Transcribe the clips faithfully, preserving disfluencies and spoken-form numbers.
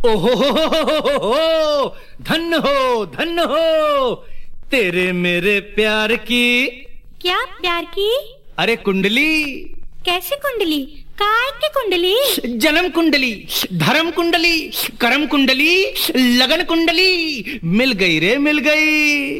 ओहो हो हो हो हो हो, धन हो धन हो तेरे मेरे प्यार की। क्या प्यार की? अरे कुंडली। कैसी कुंडली? काय की कुंडली? जन्म कुंडली, धर्म कुंडली, कर्म कुंडली, लगन कुंडली। मिल गई रे मिल गई।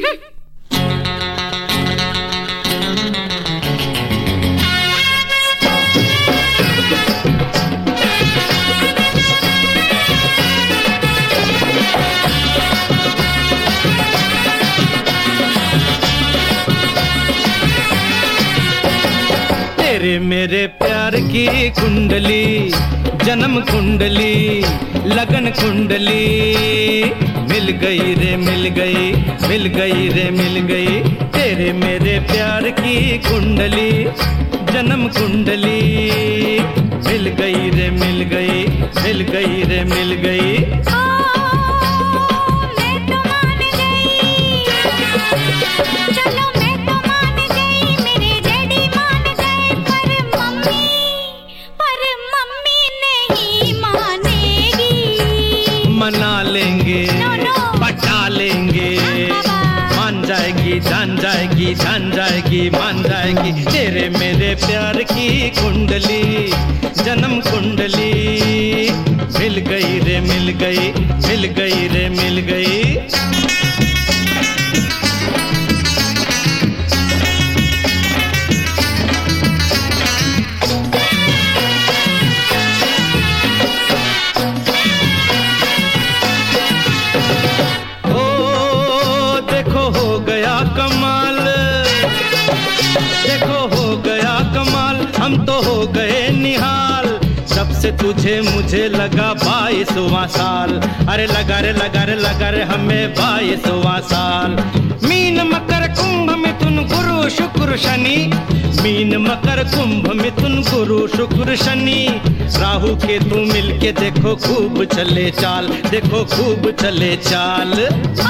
तेरे मेरे प्यार की कुंडली, जन्म कुंडली, लगन कुंडली। मिल गई रे मिल गई, मिल गई रे मिल गई। तेरे मेरे प्यार की कुंडली, जन्म कुंडली। मिल गई रे मिल गई, मिल गई रे मिल गई। मना लेंगे, पटा लेंगे, मान जाएगी, जान जाएगी, जान जाएगी, मान जाएगी। तेरे मेरे प्यार की कुंडली, जन्म कुंडली। मिल गई रे मिल गई, मिल गई रे मिल गई। कमाल देखो हो गया कमाल, हम तो हो गए निहाल। जब से तुझे मुझे लगा बाईसवां साल। अरे लगा रे लगा रे लगा रे हमें बाईसवां साल। मीन मकर कुंभ मिथुन गुरु शुक्र शनि, मीन मकर कुंभ मिथुन गुरु शुक्र शनि। राहु केतु मिलके देखो खूब चले चाल, देखो खूब चले चाल।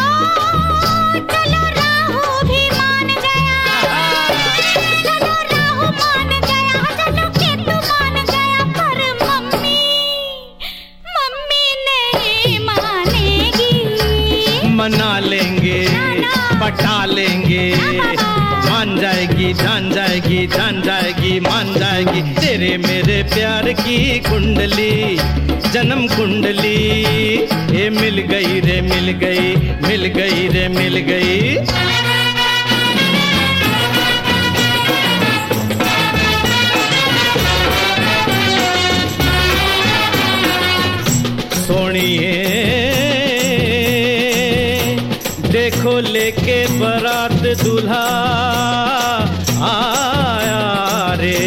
मना लेंगे, पटा लेंगे, मान जाएगी, जान जाएगी, जान जाएगी, मान जाएगी। तेरे मेरे प्यार की कुंडली, जन्म कुंडली। ये मिल गई रे मिल गई, मिल गई रे मिल गई। सोनिए देखो लेके बारात दूल्हा आया रे।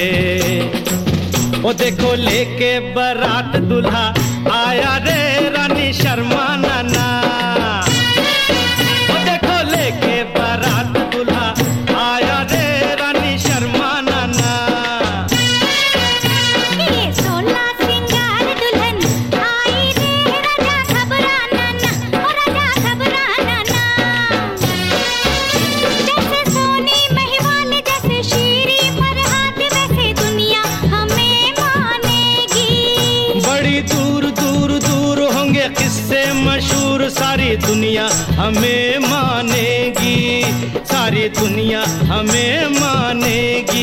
ओ देखो लेके बारात दूल्हा आया रे, रानी शर्मा नाना। ओ देखो लेके बारात दूल्हा आया रे, रानी शर्मा नाना। ये सोलह सिंगार दुल्हन आई रे, राजा घबराना ना, ओ राजा घबराना ना। जैसे सोनी महिवाल, जैसे शीरी फरहाद, वैसे दुनिया हमें मानेगी। बड़ी दूर दूर दूर होंगे किस्से मशहूर, सारी दुनिया हमें मानेगी, सारी दुनिया हमें मानेगी।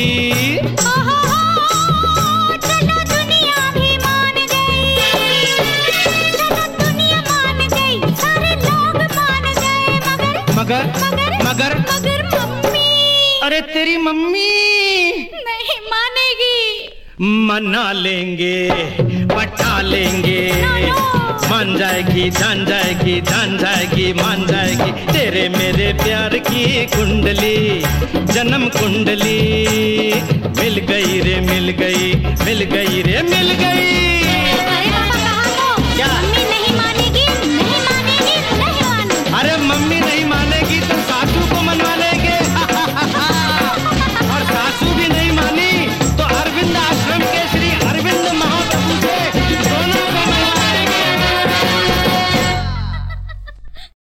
चलो दुनिया भी मान गई, चलो दुनिया मान गई, सारे लोग मान गए। मगर मगर मगर मगर मम्मी, अरे तेरी मम्मी नहीं मानेगी। मना लेंगे, पटा लेंगे, मान जाएगी, जान जाएगी, जान जाएगी, मान जाएगी। तेरे मेरे प्यार की कुंडली, जन्म कुंडली। मिल गई रे मिल गई, मिल गई रे मिल गई। अरे बाबा कहाँ हो? क्या